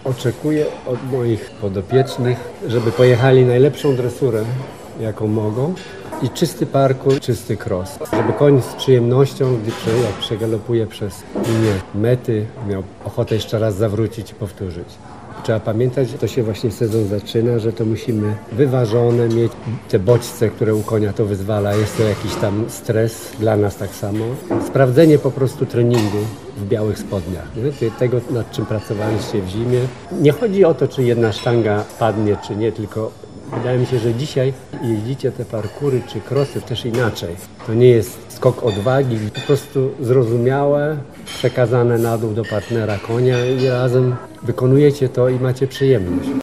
Oczekuję od moich podopiecznych, żeby pojechali najlepszą dresurę, jaką mogą, i czysty parkour, czysty cross. Żeby koń z przyjemnością, jak przegalopuje przez linię mety, miał ochotę jeszcze raz zawrócić i powtórzyć. Trzeba pamiętać, że to się właśnie sezon zaczyna, że to musimy wyważone mieć te bodźce, które u konia to wyzwala. Jest to jakiś tam stres, dla nas tak samo. Sprawdzenie po prostu treningu w białych spodniach. Nie? Tego, nad czym pracowaliście w zimie. Nie chodzi o to, czy jedna sztanga padnie, czy nie, tylko wydaje mi się, że dzisiaj jeździcie te parkury czy crossy też inaczej. To nie jest skok odwagi, po prostu zrozumiałe, przekazane na dół do partnera konia i razem wykonujecie to i macie przyjemność.